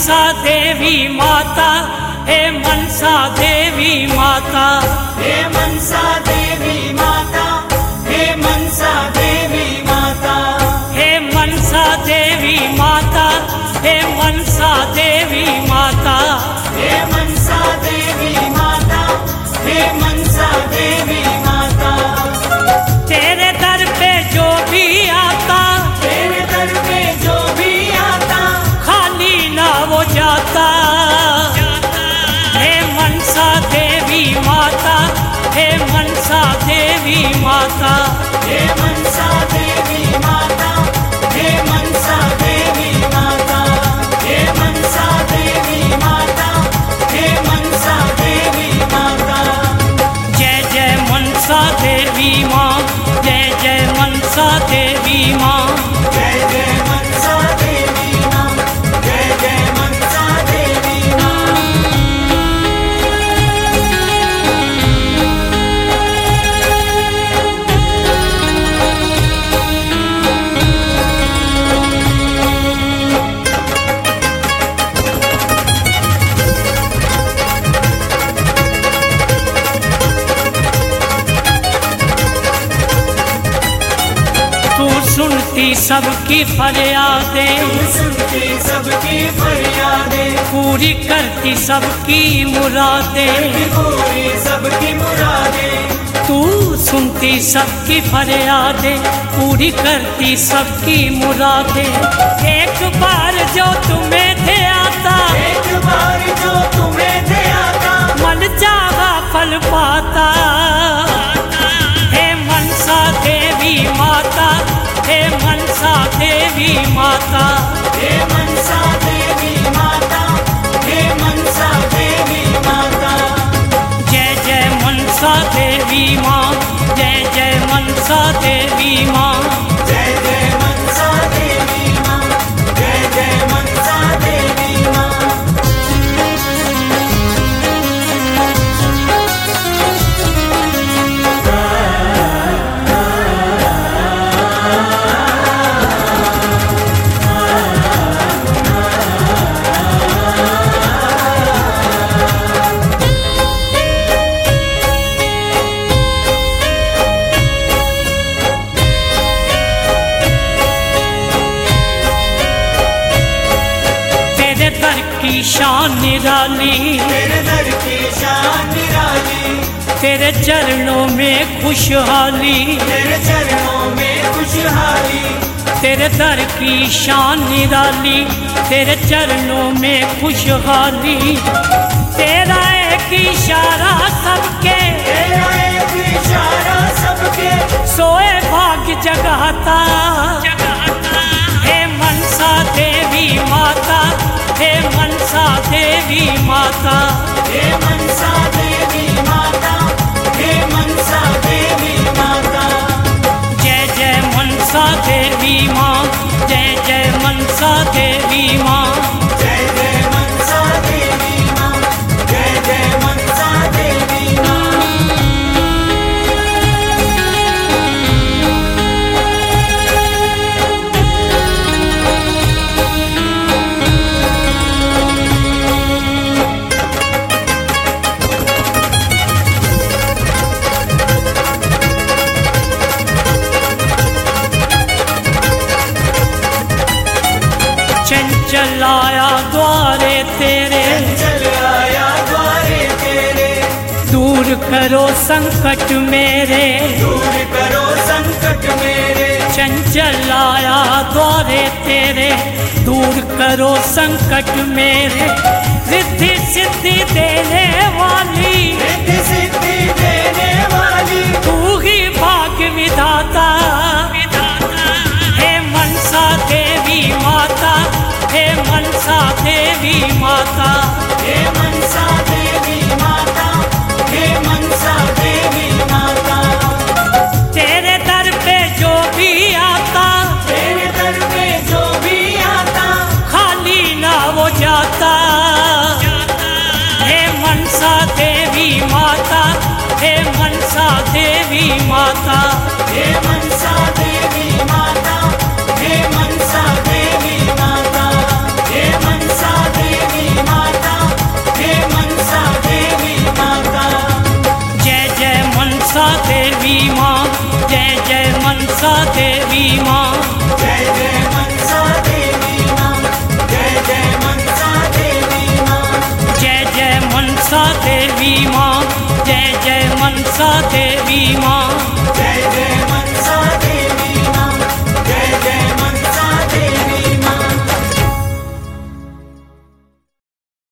मनसा देवी माता, हे मनसा देवी माता, हे मनसा देवी माता, हे मनसा देवी माता, हे मनसा देवी माता, हे मनसा देवी माता, हे मनसा देवी माता, हे मनसा देवी माता। तेरे दर पे जो भी आता, तेरे दर पे जो भी आता, खाली ना वो जाता। हे मनसा देवी माता, हे मनसा देवी माता, हे मनसा देवी माता, हे मनसा देवी माता, हे मनसा देवी माता, हे मनसा देवी माता। जय जय मनसा देवी माँ, जय जय मनसा देवी माँ, जय जय मनसा देवी माँ, जय जय मनसा देवी माँ। तू सुनती सबकी फरियादें, सुनती सबकी फरियादें, पूरी करती सबकी मुरादें। पूरी सबकी मुरादें। तू सुनती सबकी फरियादें, पूरी करती सबकी मुरादें। एक बार जो तुम्हें दे आता, एक बार जो तुम्हें दे आता, मन चाहा फल पाता। हे मनसा देवी माता, हे मनसा देवी माता, हे मनसा देवी माता, हे मनसा देवी माता। जय जय मनसा देवी माँ, जय जय मनसा देवी माँ, जय जय मनसा देवी माँ, जय जय मनसा देवी माँ। तेरे दर की शान निराली, तेरे दर की शान निराली, तेरे चरणों में खुशहाली। तेरे चरणों में खुशहाली, तेरे दर की शान निराली, तेरे चरणों में खुशहाली। तेरा एक इशारा सबके, तेरा एक इशारा सबके, सोए भाग्य जगाता। हे मनसा देवी माता, हे मनसा देवी माता, हे मनसा देवी माता, हे मनसा देवी माता। जय जय मनसा देवी माँ, जय जय मनसा देवी माँ, जय जय मनसा देवी माँ, जय जय मनसा देवी माँ। चंचल आया द्वारे तेरे, चल आया द्वारे तेरे, दूर करो संकट मेरे। दूर करो संकट मेरे। चंचल आया द्वारे तेरे, दूर करो संकट मेरे। रिद्धि सिद्धि देने वाली, रिद्धि सिद्धि देने वाली, तू ही भाग्य विधाता। हे मनसा देवी माता, हे मनसा देवी माता, हे मनसा देवी माता, हे मनसा देवी माता। तेरे दर पे जो भी आता, तेरे दर पे जो भी आता, खाली ना वो जाता। हे मनसा देवी माता, हे मनसा देवी माता,